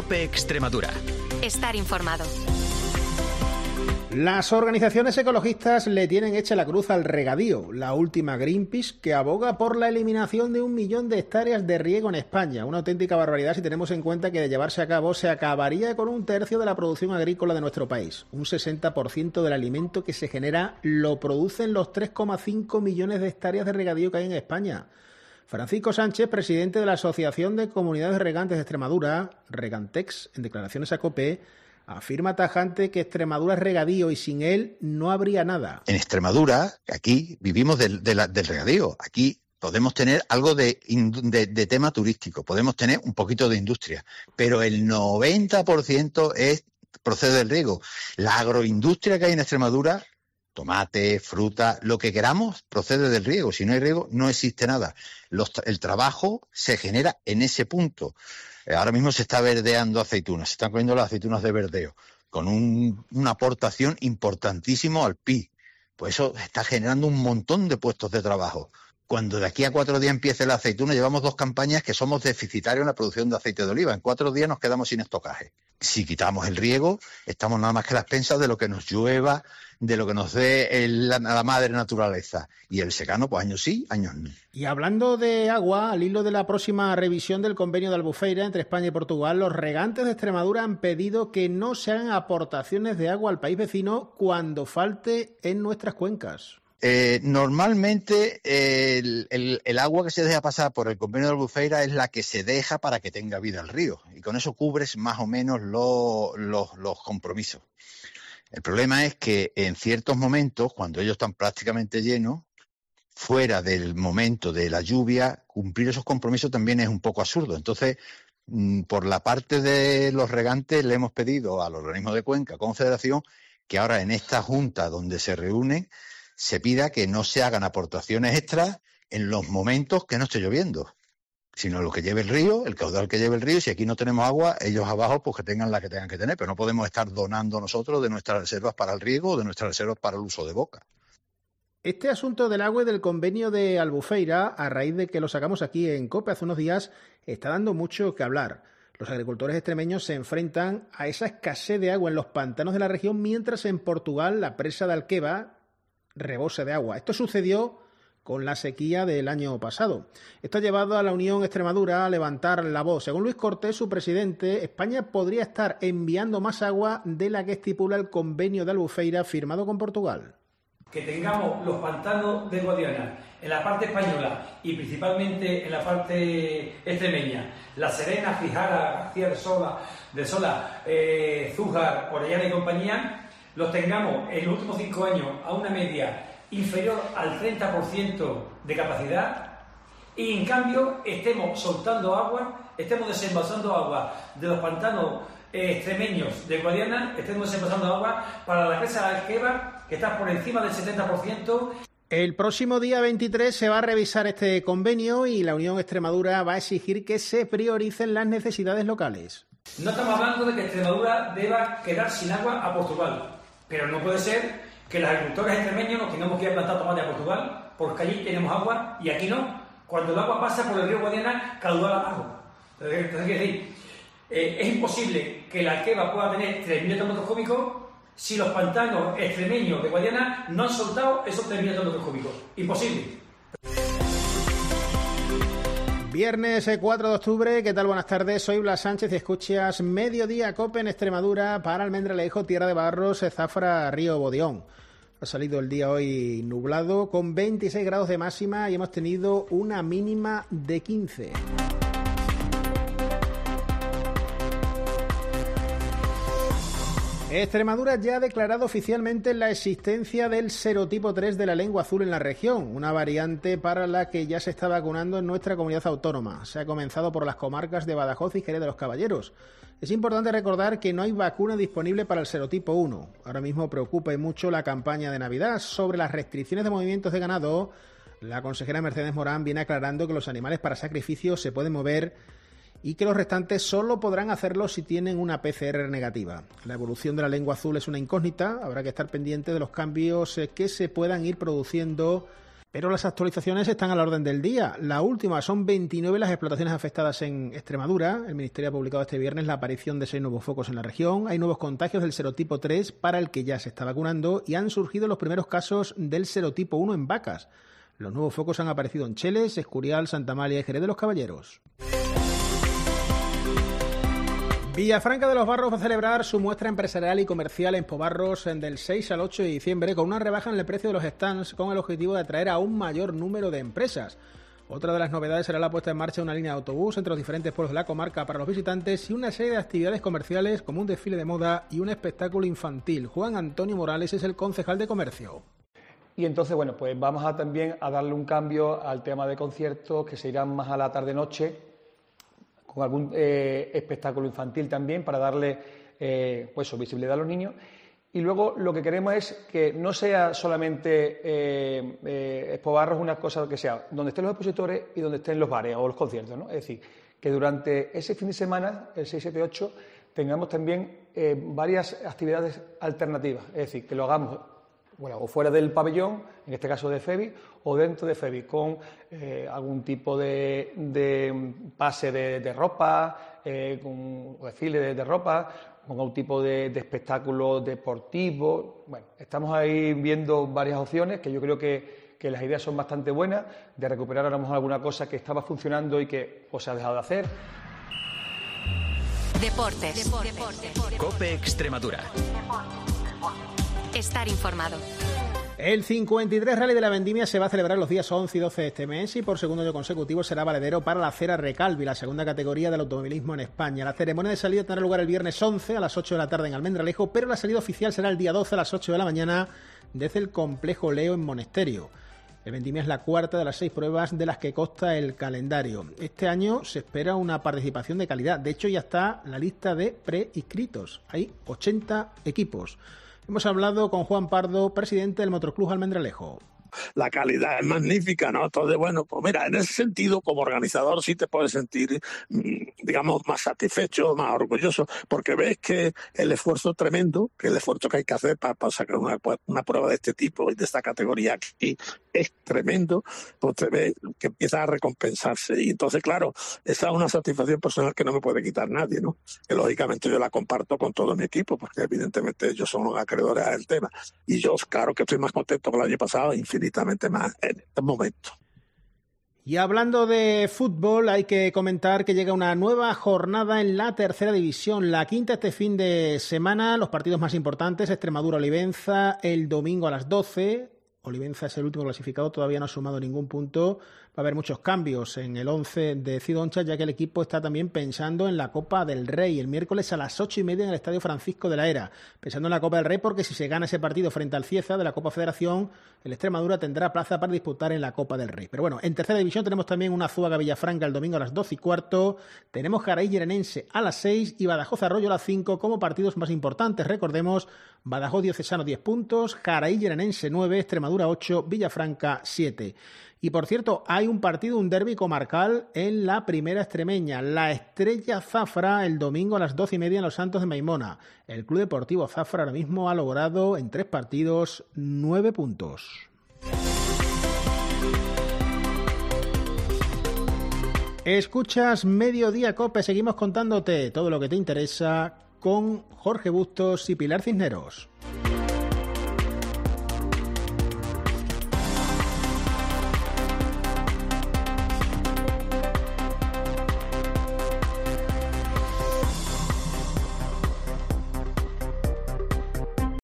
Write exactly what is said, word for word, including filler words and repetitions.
COPE Extremadura. Estar informado. Las organizaciones ecologistas le tienen hecha la cruz al regadío. La última Greenpeace, que aboga por la eliminación de un millón de hectáreas de riego en España. Una auténtica barbaridad si tenemos en cuenta que de llevarse a cabo se acabaría con un tercio de la producción agrícola de nuestro país. Un sesenta por ciento del alimento que se genera lo producen los tres coma cinco millones de hectáreas de regadío que hay en España. Francisco Sánchez, presidente de la Asociación de Comunidades Regantes de Extremadura, Regantex, en declaraciones a COPE, afirma tajante que Extremadura es regadío y sin él no habría nada. En Extremadura, aquí vivimos del, de la, del regadío. Aquí podemos tener algo de, de, de tema turístico, podemos tener un poquito de industria, pero el noventa por ciento es, procede del riego. La agroindustria que hay en Extremadura, tomate, fruta, lo que queramos, procede del riego. Si no hay riego, no existe nada. Los, el trabajo se genera en ese punto. Ahora mismo se está verdeando aceitunas, se están comiendo las aceitunas de verdeo, con un, una aportación importantísimo al P I B. Pues eso está generando un montón de puestos de trabajo. Cuando de aquí a cuatro días empiece la aceituna, llevamos dos campañas que somos deficitarios en la producción de aceite de oliva. En cuatro días nos quedamos sin estocaje. Si quitamos el riego, estamos nada más que a las expensas de lo que nos llueva, de lo que nos dé el, la, la madre naturaleza. Y el secano, pues años sí, años no. Y hablando de agua, al hilo de la próxima revisión del convenio de Albufeira entre España y Portugal, los regantes de Extremadura han pedido que no se hagan aportaciones de agua al país vecino cuando falte en nuestras cuencas. Eh, normalmente eh, el, el, el agua que se deja pasar por el convenio de Albufeira es la que se deja para que tenga vida el río, y con eso cubres más o menos lo, lo, los compromisos. El problema es que en ciertos momentos, cuando ellos están prácticamente llenos, fuera del momento de la lluvia, cumplir esos compromisos también es un poco absurdo. Entonces, mmm, por la parte de los regantes le hemos pedido al organismo de Cuenca, Confederación, que ahora en esta junta donde se reúnen, se pida que no se hagan aportaciones extras en los momentos que no esté lloviendo, sino lo que lleve el río, el caudal que lleve el río, y si aquí no tenemos agua, ellos abajo pues que tengan la que tengan que tener, pero no podemos estar donando nosotros de nuestras reservas para el riego o de nuestras reservas para el uso de boca. Este asunto del agua y del convenio de Albufeira, a raíz de que lo sacamos aquí en COPE hace unos días, está dando mucho que hablar. Los agricultores extremeños se enfrentan a esa escasez de agua en los pantanos de la región, mientras en Portugal la presa de Alqueva rebose de agua. Esto sucedió con la sequía del año pasado. Esto ha llevado a la Unión Extremadura a levantar la voz. Según Luis Cortés, su presidente, España podría estar enviando más agua de la que estipula el convenio de Albufeira firmado con Portugal. Que tengamos los pantanos de Guadiana en la parte española y principalmente en la parte extremeña, La Serena, Fijara, García de Sola, de Sola, eh, Zújar, Orellana y compañía, los tengamos en los últimos cinco años a una media inferior al treinta por ciento de capacidad, y en cambio estemos soltando agua, estemos desembalsando agua de los pantanos eh, extremeños de Guadiana, estemos desembalsando agua para la presa de Alqueva, que está por encima del setenta por ciento. El próximo día veintitrés se va a revisar este convenio y la Unión Extremadura va a exigir que se prioricen las necesidades locales. No estamos hablando de que Extremadura deba quedar sin agua a Portugal, pero no puede ser que los agricultores extremeños nos tengamos que ir a plantar tomate a Portugal, porque allí tenemos agua y aquí no. Cuando el agua pasa por el río Guadiana, caudal abajo. Entonces, entonces quiero decir, eh, es imposible que la Alqueva pueda tener tres mil hectómetros cúbicos si los pantanos extremeños de Guadiana no han soltado esos tres mil hectómetros cúbicos. Imposible. Viernes cuatro de octubre, ¿qué tal? Buenas tardes, soy Blas Sánchez y escuchas Mediodía COPE en Extremadura para Almendralejo, Tierra de Barros, Zafra, Río Bodión. Ha salido el día hoy nublado con veintiséis grados de máxima y hemos tenido una mínima de quince. Extremadura ya ha declarado oficialmente la existencia del serotipo tres de la lengua azul en la región, una variante para la que ya se está vacunando en nuestra comunidad autónoma. Se ha comenzado por las comarcas de Badajoz y Jerez de los Caballeros. Es importante recordar que no hay vacuna disponible para el serotipo uno. Ahora mismo preocupa y mucho la campaña de Navidad. Sobre las restricciones de movimientos de ganado, la consejera Mercedes Morán viene aclarando que los animales para sacrificio se pueden mover y que los restantes solo podrán hacerlo si tienen una P C R negativa. La evolución de la lengua azul es una incógnita, habrá que estar pendiente de los cambios que se puedan ir produciendo Pero las actualizaciones están a la orden del día. La última, son veintinueve las explotaciones afectadas en Extremadura. El Ministerio ha publicado este viernes la aparición de seis nuevos focos en la región. Hay nuevos contagios del serotipo tres para el que ya se está vacunando y han surgido los primeros casos del serotipo uno en vacas. Los nuevos focos han aparecido en Cheles, Escurial, Santa Amalia y Jerez de los Caballeros. Villafranca de los Barros va a celebrar su muestra empresarial y comercial en Pobarros del seis al ocho de diciembre con una rebaja en el precio de los stands con el objetivo de atraer a un mayor número de empresas. Otra de las novedades será la puesta en marcha de una línea de autobús entre los diferentes pueblos de la comarca para los visitantes y una serie de actividades comerciales como un desfile de moda y un espectáculo infantil. Juan Antonio Morales es el concejal de comercio. Y entonces, bueno, pues vamos a también a darle un cambio al tema de conciertos que se irán más a la tarde-noche, con algún eh, espectáculo infantil también para darle eh, pues, visibilidad a los niños. Y luego lo que queremos es que no sea solamente eh, eh, Expo Barros una cosa que sea donde estén los expositores y donde estén los bares o los conciertos, ¿no? Es decir, que durante ese fin de semana, el seis, siete, ocho, tengamos también eh, varias actividades alternativas. Es decir, que lo hagamos bueno, o fuera del pabellón, en este caso de FEBI, o dentro de FEBI, con eh, algún tipo de, de pase de, de ropa, eh, con o desfile de, de ropa, con algún tipo de, de espectáculo deportivo. Bueno, estamos ahí viendo varias opciones que yo creo que, que las ideas son bastante buenas, de recuperar a lo mejor alguna cosa que estaba funcionando y que o se ha dejado de hacer. Deportes. Deportes. Deportes. COPE Extremadura. Estar informado. El cincuenta y tres Rally de la Vendimia se va a celebrar los días once y doce de este mes y por segundo año consecutivo será valedero para la Cera Recalvi, la segunda categoría del automovilismo en España. La ceremonia de salida tendrá lugar el viernes once a las ocho de la tarde en Almendralejo, pero la salida oficial será el día doce a las ocho de la mañana desde el complejo Leo en Monesterio. El Vendimia es la cuarta de las seis pruebas de las que consta el calendario. Este año se espera una participación de calidad. De hecho, ya está la lista de preinscritos. Hay ochenta equipos. Hemos hablado con Juan Pardo, presidente del Motorclub Almendralejo. La calidad es magnífica, ¿no? Entonces, bueno, pues mira, en ese sentido, como organizador sí te puedes sentir, digamos, más satisfecho, más orgulloso, porque ves que el esfuerzo tremendo, que el esfuerzo que hay que hacer para, para sacar una, una prueba de este tipo y de esta categoría aquí es tremendo, pues te ves que empieza a recompensarse. Y entonces, claro, esa es una satisfacción personal que no me puede quitar nadie, ¿no? Que lógicamente yo la comparto con todo mi equipo, porque evidentemente ellos son los acreedores del tema. Y yo, claro que estoy más contento que el año pasado, infinitamente más en este momento. Y hablando de fútbol, hay que comentar que llega una nueva jornada en la tercera división, la quinta este fin de semana. Los partidos más importantes: Extremadura-Olivenza el domingo a las doce. Olivenza es el último clasificado, todavía no ha sumado ningún punto. Va a haber muchos cambios en el once de Cidoncha, ya que el equipo está también pensando en la Copa del Rey el miércoles a las ocho y media en el Estadio Francisco de la Era. Pensando en la Copa del Rey porque si se gana ese partido frente al Cieza de la Copa Federación, el Extremadura tendrá plaza para disputar en la Copa del Rey. Pero bueno, en tercera división tenemos también una Zuaga Villafranca el domingo a las doce y cuarto. Tenemos Jaraíz Llenense a las seis y Badajoz Arroyo a las cinco como partidos más importantes. Recordemos, Badajoz Diocesano diez puntos, Jaraíz Llenense nueve, Extremadura ocho, Villafranca siete. Y por cierto, hay un partido, un derbi comarcal en la primera extremeña. La Estrella Zafra el domingo a las doce y media en Los Santos de Maimona. El Club Deportivo Zafra ahora mismo ha logrado en tres partidos nueve puntos. Escuchas Mediodía Cope, seguimos contándote todo lo que te interesa con Jorge Bustos y Pilar Cisneros.